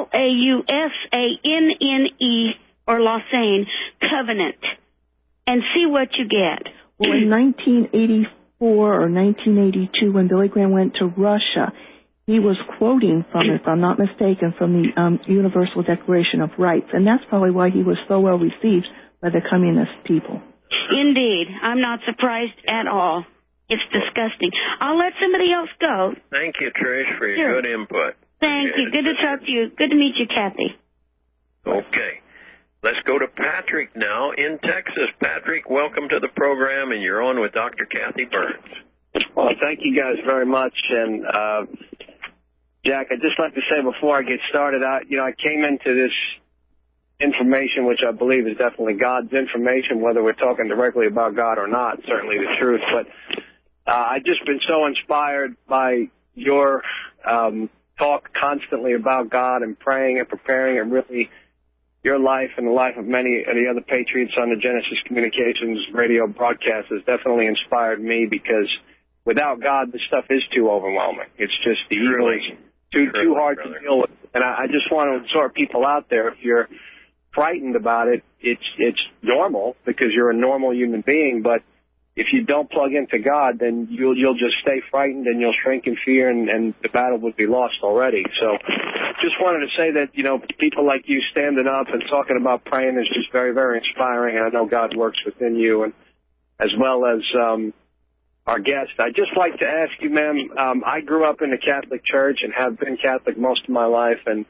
Lausane, or Lausanne Covenant, and see what you get. Well, in 1984 or 1982, when Billy Graham went to Russia, he was quoting from, if I'm not mistaken, from the Universal Declaration of Rights, and that's probably why he was so well received by the communist people. Indeed. I'm not surprised at all. It's disgusting. I'll let somebody else go. Thank you, Trish, for your good input. Thank you. Good to talk to you. Good to meet you, Kathy. Okay. Let's go to Patrick now in Texas. Patrick, welcome to the program, and you're on with Dr. Kathy Burns. Well, thank you guys very much. And, Jack, I'd just like to say before I get started, I came into this information, which I believe is definitely God's information, whether we're talking directly about God or not, certainly the truth. But I've just been so inspired by your talk constantly about God and praying and preparing, and really your life and the life of many of the other patriots on the Genesis Communications radio broadcast has definitely inspired me, because without God, this stuff is too overwhelming. It's just the evil is too hard to deal with. And I just want to exhort people out there, if you're frightened about it, it's normal, because you're a normal human being. But if you don't plug into God, then you'll just stay frightened, and you'll shrink in fear, and the battle would be lost already. So just wanted to say that, people like you standing up and talking about praying is just very, very inspiring, and I know God works within you, and as well as our guest. I'd just like to ask you, ma'am, I grew up in the Catholic Church and have been Catholic most of my life, and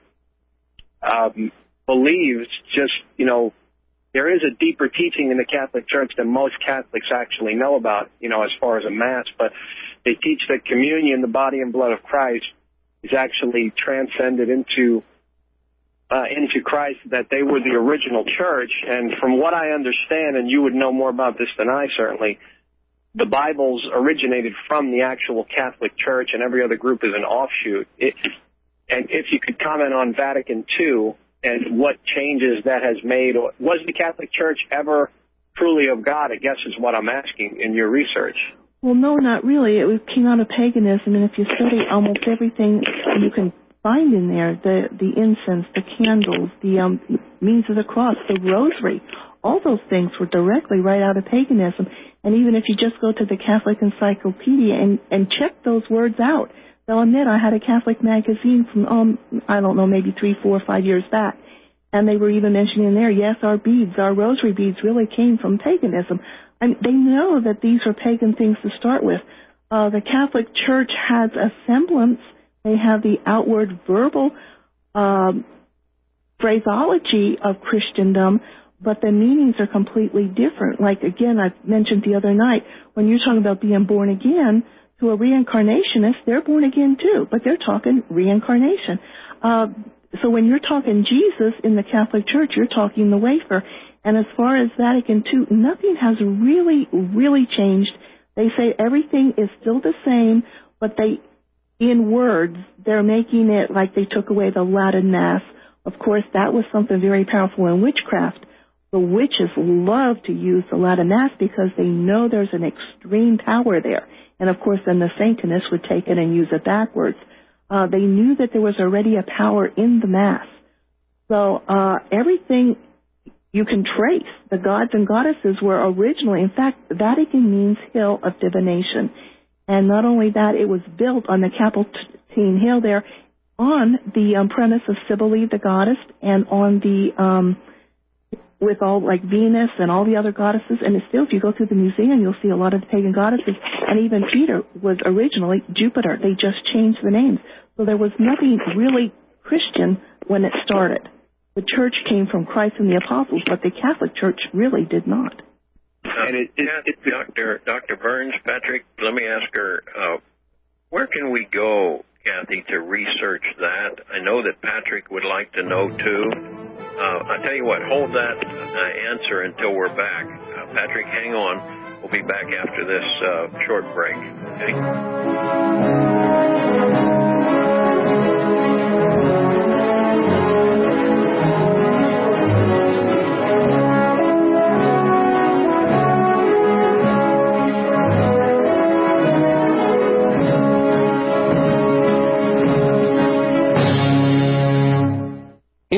believed just, there is a deeper teaching in the Catholic Church than most Catholics actually know about, as far as a Mass. But they teach that communion, the body and blood of Christ, is actually transcended into Christ, that they were the original church. And from what I understand, and you would know more about this than I certainly, the Bibles originated from the actual Catholic Church, and every other group is an offshoot. And if you could comment on Vatican II, and what changes that has made. Was the Catholic Church ever truly of God, I guess is what I'm asking in your research? Well, no, not really. It came out of paganism, and if you study almost everything you can find in there, the incense, the candles, the means of the cross, the rosary, all those things were directly right out of paganism. And even if you just go to the Catholic Encyclopedia and check those words out, they'll admit I had a Catholic magazine from, I don't know, maybe 3, 4, 5 years back. And they were even mentioning there, yes, our beads, our rosary beads really came from paganism. And they know that these were pagan things to start with. The Catholic Church has a semblance. They have the outward verbal phraseology of Christendom, but the meanings are completely different. Like, again, I mentioned the other night, when you're talking about being born again, to a reincarnationist, they're born again too, but they're talking reincarnation. So when you're talking Jesus in the Catholic Church, you're talking the wafer. And as far as Vatican II, nothing has really changed. They say everything is still the same, but in words, they're making it like they took away the Latin Mass. Of course, that was something very powerful in witchcraft. The witches love to use the Latin Mass because they know there's an extreme power there. And, of course, then the Satanists would take it and use it backwards. They knew that there was already a power in the Mass. So everything you can trace. The gods and goddesses were originally, in fact, Vatican means hill of divination. And not only that, it was built on the Capitoline Hill there on the premise of Cybele, the goddess, and on the with all like Venus and all the other goddesses. And it's still, if you go through the museum, you'll see a lot of the pagan goddesses. And even Peter was originally Jupiter. They just changed the names. So there was nothing really Christian when it started. The church came from Christ and the apostles, but the Catholic Church really did not. Dr. Burns, Patrick, let me ask her, where can we go, Kathy, to research that? I know that Patrick would like to know, too. I'll tell you what, hold that answer until we're back. Patrick, hang on. We'll be back after this short break. Okay?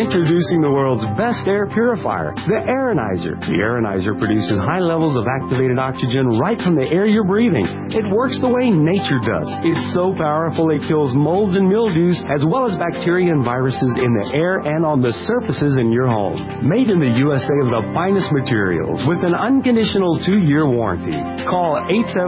Introducing the world's best air purifier, the Aeronizer. The Aeronizer produces high levels of activated oxygen right from the air you're breathing. It works the way nature does. It's so powerful it kills molds and mildews as well as bacteria and viruses in the air and on the surfaces in your home. Made in the USA of the finest materials with an unconditional 2-year warranty. Call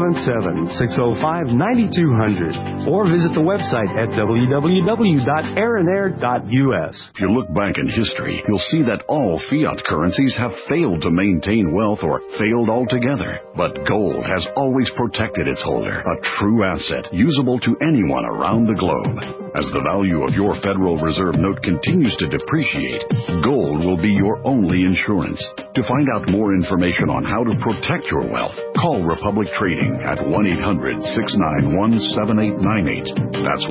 877-605-9200 or visit the website at www.aeronair.us. If you look back in history, you'll see that all fiat currencies have failed to maintain wealth or failed altogether. But gold has always protected its holder, a true asset usable to anyone around the globe. As the value of your Federal Reserve note continues to depreciate, gold will be your only insurance. To find out more information on how to protect your wealth, call Republic Trading at 1-800-691-7898. That's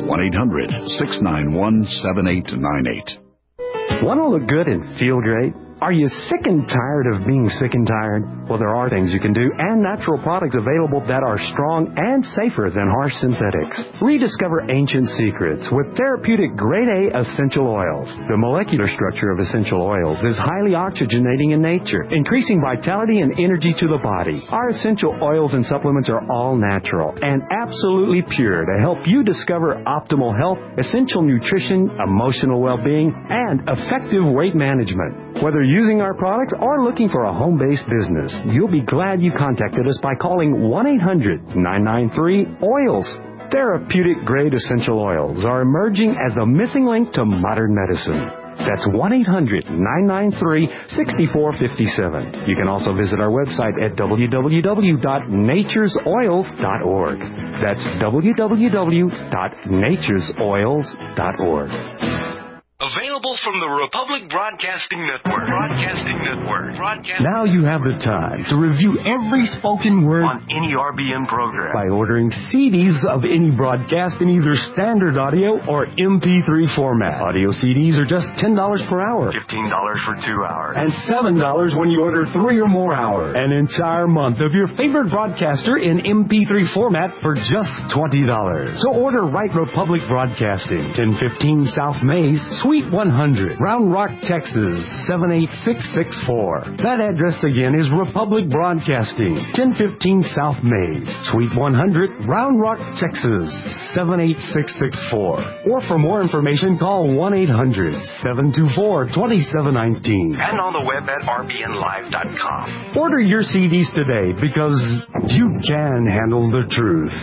1-800-691-7898. Want to look good and feel great? Are you sick and tired of being sick and tired? Well, there are things you can do and natural products available that are strong and safer than harsh synthetics. Rediscover ancient secrets with therapeutic grade A essential oils. The molecular structure of essential oils is highly oxygenating in nature, increasing vitality and energy to the body. Our essential oils and supplements are all natural and absolutely pure to help you discover optimal health, essential nutrition, emotional well-being, and effective weight management. Whether using our products or looking for a home-based business, you'll be glad you contacted us by calling 1-800-993-OILS. Therapeutic-grade essential oils are emerging as the missing link to modern medicine. That's 1-800-993-6457. You can also visit our website at www.naturesoils.org. That's www.naturesoils.org. Available from the Republic Broadcasting Network. Now you have the time to review every spoken word on any RBN program by ordering CDs of any broadcast in either standard audio or MP3 format. Audio CDs are just $10 per hour, $15 for 2 hours, and $7 when you order 3 or more hours. An entire month of your favorite broadcaster in MP3 format for just $20. So order right Republic Broadcasting, 1015 South Mays, Suite 100, Round Rock, Texas, 78664. That address again is Republic Broadcasting, 1015 South Mays, Suite 100, Round Rock, Texas, 78664. Or for more information, call 1-800-724-2719. and on the web at rbnlive.com. Order your CDs today because you can handle the truth.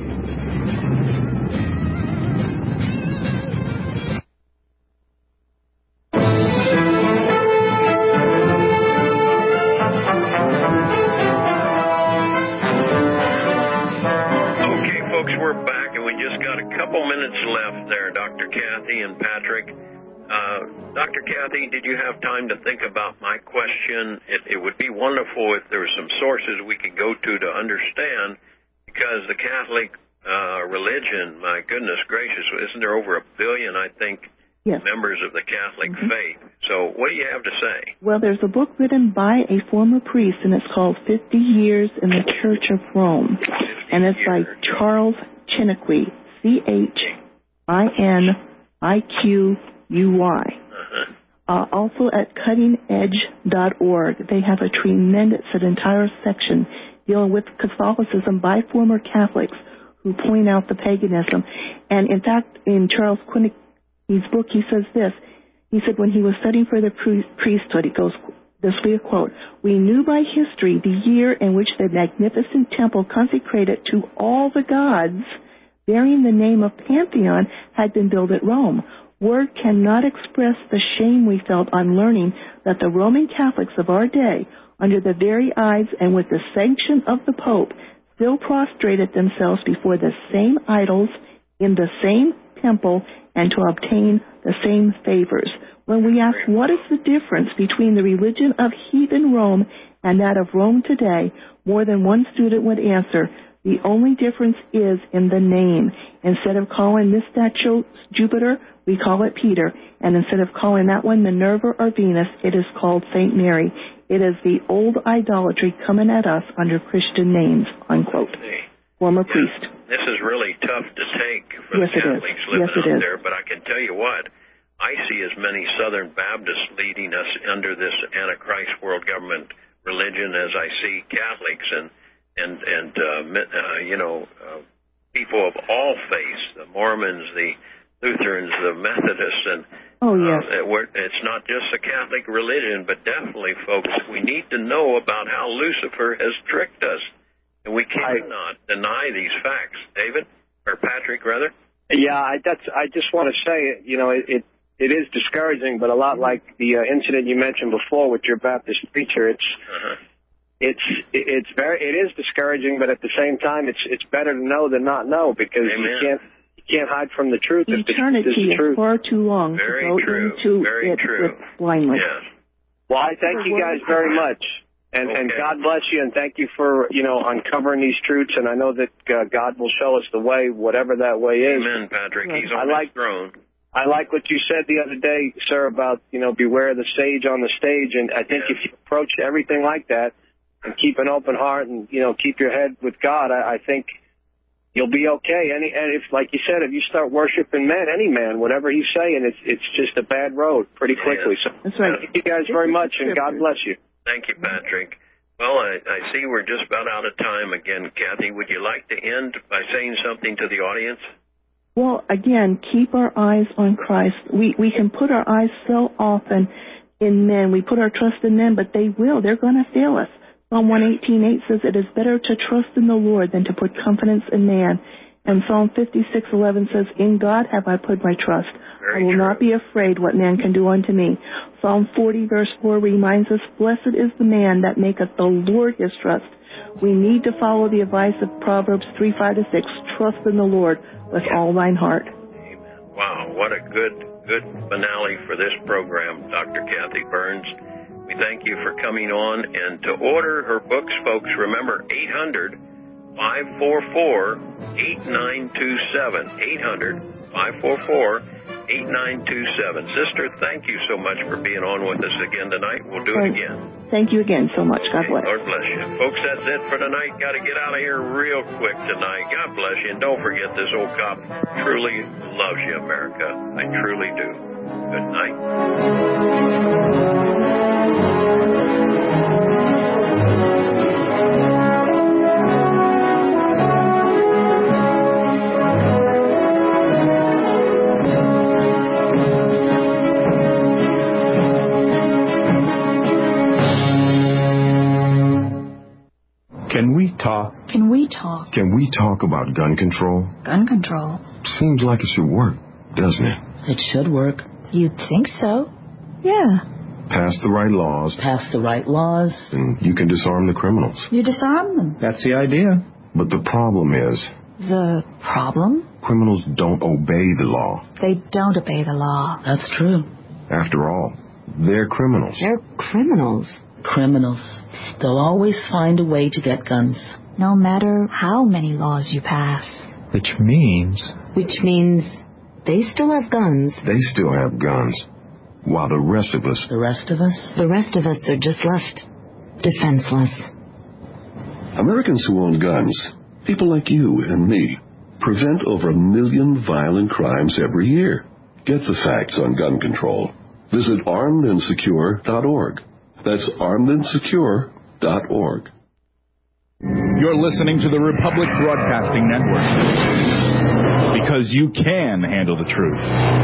Left there, Dr. Kathy and Patrick. Dr. Kathy, did you have time to think about my question? It would be wonderful if there were some sources we could go to understand, because the Catholic religion, my goodness gracious, isn't there over 1 billion, I think, yes, members of the Catholic faith? So what do you have to say? Well, there's a book written by a former priest, and it's called 50 Years in the Church of Rome. And it's by Charles Chiniquy, CHINIQUY. Also at cuttingedge.org, they have a tremendous entire section dealing with Catholicism by former Catholics who point out the paganism. And in fact, in Charles Chiniquy's book, he says this. He said when he was studying for the priesthood, he goes, this will be a quote, "We knew by history the year in which the magnificent temple consecrated to all the gods bearing the name of Pantheon had been built at Rome. Word cannot express the shame we felt on learning that the Roman Catholics of our day, under the very eyes and with the sanction of the Pope, still prostrated themselves before the same idols in the same temple and to obtain the same favors." When we ask what is the difference between the religion of heathen Rome and that of Rome today, more than one student would answer, the only difference is in the name. Instead of calling this statue Jupiter, we call it Peter. And instead of calling that one Minerva or Venus, it is called St. Mary. It is the old idolatry coming at us under Christian names, unquote. Former priest. This is really tough to take for the Catholics living out there, but I can tell you what, I see as many Southern Baptists leading us under this Antichrist world government religion as I see Catholics and people of all faiths, the Mormons, the Lutherans, the Methodists, and it's not just a Catholic religion, but definitely, folks, we need to know about how Lucifer has tricked us, and we cannot deny these facts. David, or Patrick, rather? Yeah, I just want to say, it is discouraging, but a lot like the incident you mentioned before with your Baptist preacher, it is discouraging, but at the same time, it's better to know than not know, because you can't hide from the truth. Eternity is far too long to go into it with blindly. Yes. Well, I thank you guys very much, and God bless you, and thank you for uncovering these truths. And I know that God will show us the way, whatever that way is. Amen, Patrick. He's on his throne. I like what you said the other day, sir, about beware the sage on the stage, and I think if you approach everything like that and keep an open heart and keep your head with God, I think you'll be okay. And if, like you said, if you start worshiping any man, whatever he's saying, it's just a bad road pretty quickly. So that's right. Thank you guys very much, and God bless you. Thank you, Patrick. Well, I see we're just about out of time again. Kathy, would you like to end by saying something to the audience? Well, again, keep our eyes on Christ. We can put our eyes so often in men. We put our trust in men, but they're going to fail us. Psalm 118:8 says, it is better to trust in the Lord than to put confidence in man. And Psalm 56:11 says, in God have I put my trust. I will not be afraid what man can do unto me. Psalm 40 verse 4 reminds us, blessed is the man that maketh the Lord his trust. We need to follow the advice of Proverbs 3:5-6. Trust in the Lord with all thine heart. Amen. Wow, what a good finale for this program, Dr. Kathy Burns. We thank you for coming on, and to order her books, folks, remember 800-544-8927. 800-544-8927. Sister, thank you so much for being on with us again tonight. We'll do it again. Thank you again so much. God bless. Lord bless you. Folks, that's it for tonight. Got to get out of here real quick tonight. God bless you. And don't forget, this old cop truly loves you, America. I truly do. Good night. Can we talk? Can we talk? Can we talk about gun control? Gun control? Seems like it should work, doesn't it? It should work. You'd think so. Yeah. Pass the right laws. Pass the right laws. And you can disarm the criminals. You disarm them. That's the idea. But the problem is... The problem? Criminals don't obey the law. They don't obey the law. That's true. After all, they're criminals. They're criminals. Criminals. They'll always find a way to get guns. No matter how many laws you pass. Which means they still have guns. They still have guns. While the rest of us... The rest of us are just left defenseless. Americans who own guns, people like you and me, prevent over 1 million violent crimes every year. Get the facts on gun control. Visit armedandsecure.org. That's armedandsecure.org. You're listening to the Republic Broadcasting Network. Because you can handle the truth.